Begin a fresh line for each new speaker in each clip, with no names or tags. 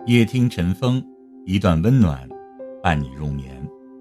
夜听晨风，一段温暖伴你入眠。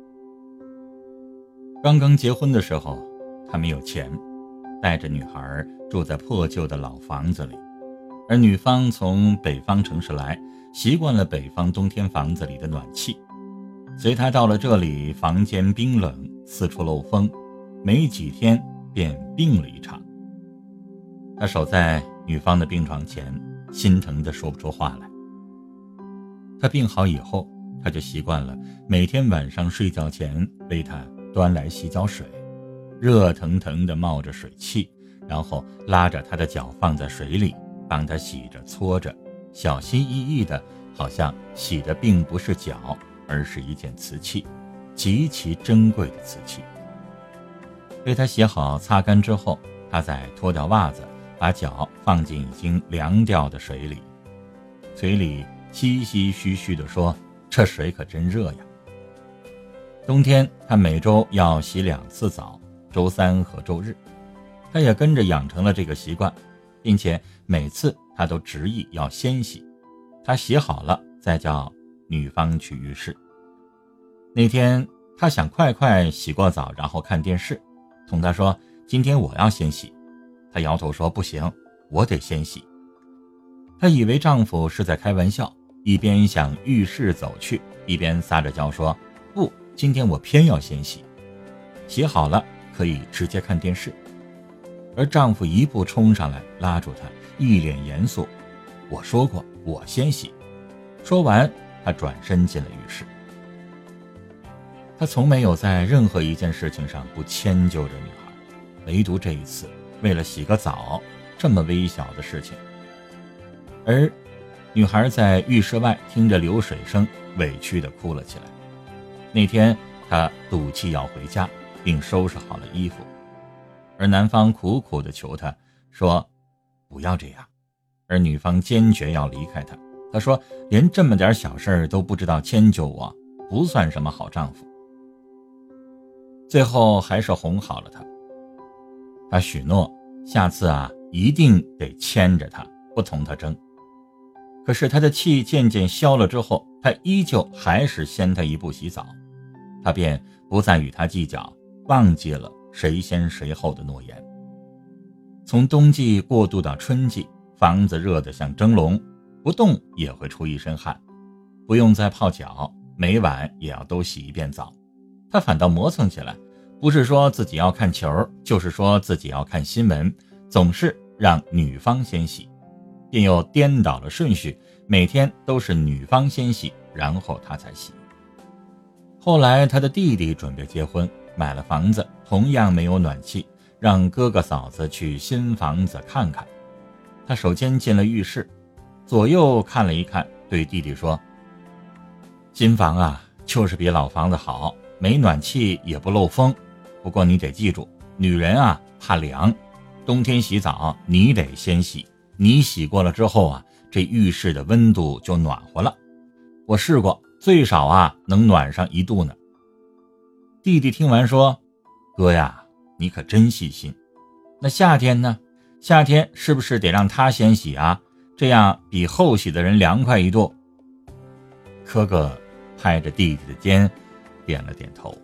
刚刚结婚的时候，他没有钱，带着女孩住在破旧的老房子里，而女方从北方城市来，习惯了北方冬天房子里的暖气。随他到了这里，房间冰冷，四处漏风，没几天便病了一场。他守在女方的病床前，心疼得说不出话来。他病好以后，他就习惯了每天晚上睡觉前为他端来洗脚水，热腾腾地冒着水汽，然后拉着他的脚放在水里，帮他洗着搓着，小心翼翼的，好像洗的并不是脚，而是一件瓷器，极其珍贵的瓷器。为他洗好擦干之后，他再脱掉袜子，把脚放进已经凉掉的水里，嘴里唏唏嘘嘘地说，这水可真热呀。冬天他每周要洗2次澡，周三和周日。他也跟着养成了这个习惯，并且每次他都执意要先洗，他洗好了再叫女方去浴室。那天他想快快洗过澡然后看电视，同他说，今天我要先洗。他摇头说，不行，我得先洗。她以为丈夫是在开玩笑，一边向浴室走去，一边撒着娇说，不，今天我偏要先洗，洗好了可以直接看电视。而丈夫一步冲上来拉住她，一脸严肃，我说过我先洗。说完他转身进了浴室。他从没有在任何一件事情上不迁就着女孩，唯独这一次为了洗个澡这么微小的事情。而女孩在浴室外听着流水声，委屈地哭了起来。那天她赌气要回家，并收拾好了衣服，而男方苦苦地求她说，不要这样。而女方坚决要离开他，她说，连这么点小事都不知道迁就我，不算什么好丈夫。最后还是哄好了他，他许诺下次一定得牵着他，不同他争。可是他的气渐渐消了之后，他依旧还是先他一步洗澡，他便不再与他计较，忘记了谁先谁后的诺言。从冬季过渡到春季，房子热得像蒸笼，不动也会出一身汗，不用再泡脚，每晚也要都洗一遍澡。他反倒磨蹭起来，不是说自己要看球，就是说自己要看新闻，总是让女方先洗，便又颠倒了顺序，每天都是女方先洗，然后他才洗。后来他的弟弟准备结婚，买了房子，同样没有暖气，让哥哥嫂子去新房子看看。他首先进了浴室，左右看了一看，对弟弟说，新房就是比老房子好，没暖气也不漏风，不过你得记住，女人怕凉，冬天洗澡你得先洗，你洗过了之后这浴室的温度就暖和了，我试过，最少能暖上1度呢。弟弟听完说，哥呀，你可真细心，那夏天呢？夏天是不是得让他先洗这样比后洗的人凉快1度？哥哥拍着弟弟的肩点了点头。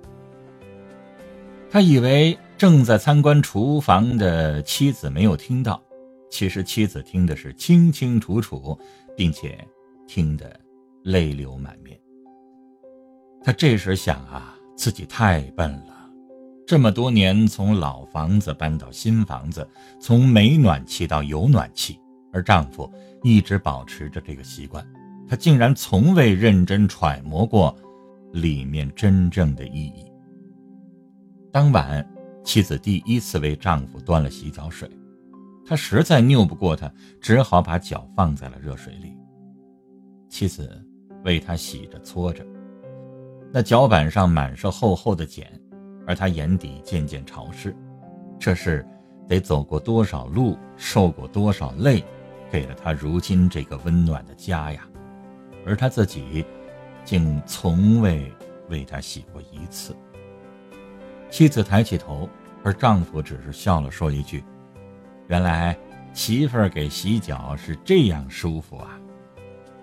他以为正在参观厨房的妻子没有听到，其实妻子听的是清清楚楚，并且听得泪流满面。他这时想自己太笨了，这么多年从老房子搬到新房子，从没暖气到有暖气，而丈夫一直保持着这个习惯，他竟然从未认真揣摩过里面真正的意义。当晚妻子第一次为丈夫端了洗脚水，他实在拗不过他，只好把脚放在了热水里。妻子为他洗着搓着，那脚板上满是厚厚的茧，而他眼底渐渐潮湿，这是得走过多少路，受过多少累，给了他如今这个温暖的家呀。而他自己竟从未为他洗过1次。妻子抬起头，而丈夫只是笑了，说一句，原来媳妇儿给洗脚是这样舒服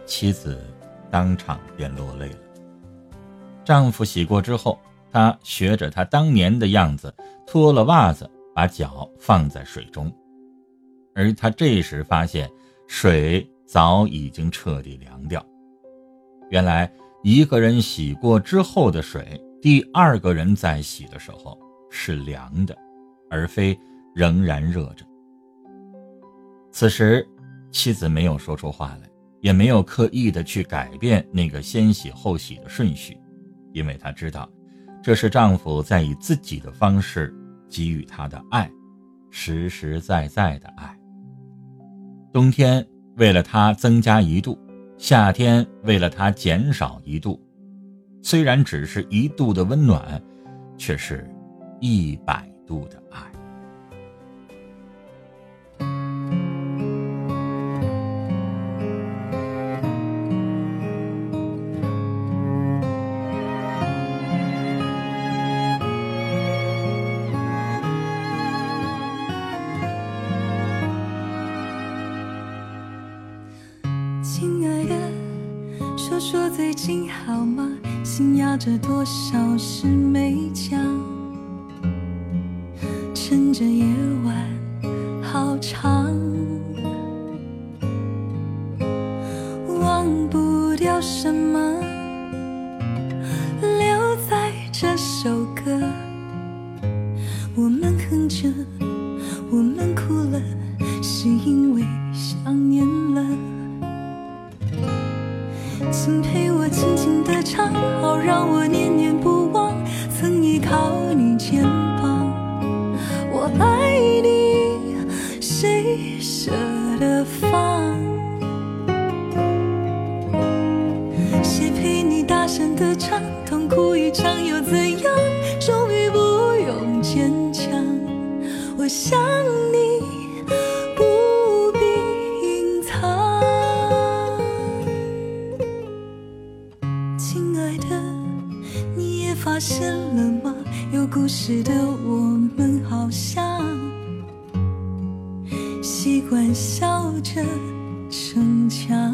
妻子当场便落泪了。丈夫洗过之后，她学着他当年的样子，脱了袜子，把脚放在水中。而她这时发现水早已经彻底凉掉。原来一个人洗过之后的水，第二个人在洗的时候是凉的，而非仍然热着。此时妻子没有说出话来，也没有刻意的去改变那个先洗后洗的顺序，因为她知道这是丈夫在以自己的方式给予她的爱，实实在在的爱。冬天为了她增加1度，夏天为了她减少1度，虽然只是1度的温暖，却是100度的爱。
亲爱的，说最近好吗？心压着多少事没讲，趁着夜晚好长，忘不掉什么，留在这首歌。我们哼着，我们哭了，是因为想念了。请陪我轻轻地唱，好让我念念不忘，曾依靠你肩膀。我爱你，谁舍得放？谁陪你大声地唱，痛哭一场又怎样？终于不用坚强，我想你不必隐藏。亲爱的，你也发现了吗？有故事的我们好像习惯笑着逞强。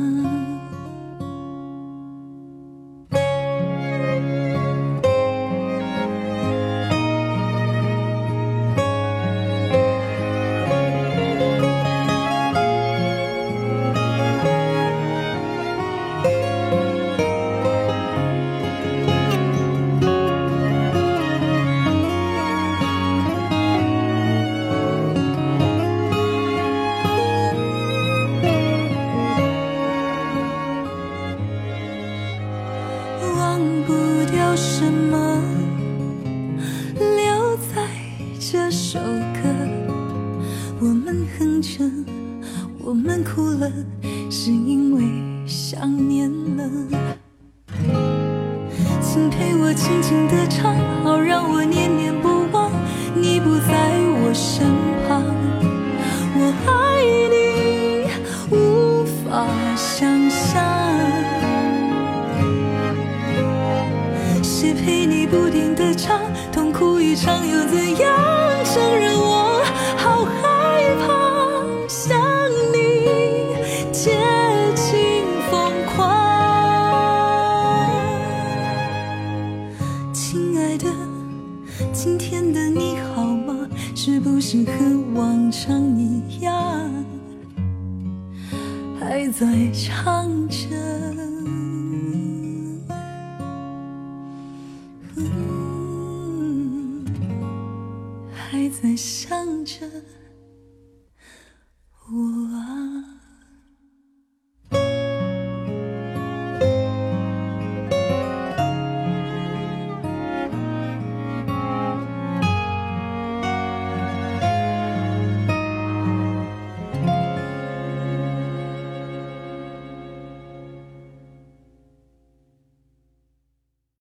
什么留在这首歌？我们哼着，我们哭了，是因为想念了。请陪我轻轻地唱，好让我念念不忘。你不在我身旁，我爱你无法想象。谁陪你不停地唱，痛哭一场又怎样？承认我好害怕，想你接近疯狂。亲爱的，今天的你好吗？是不是和往常一样，还在唱着还在想着我爱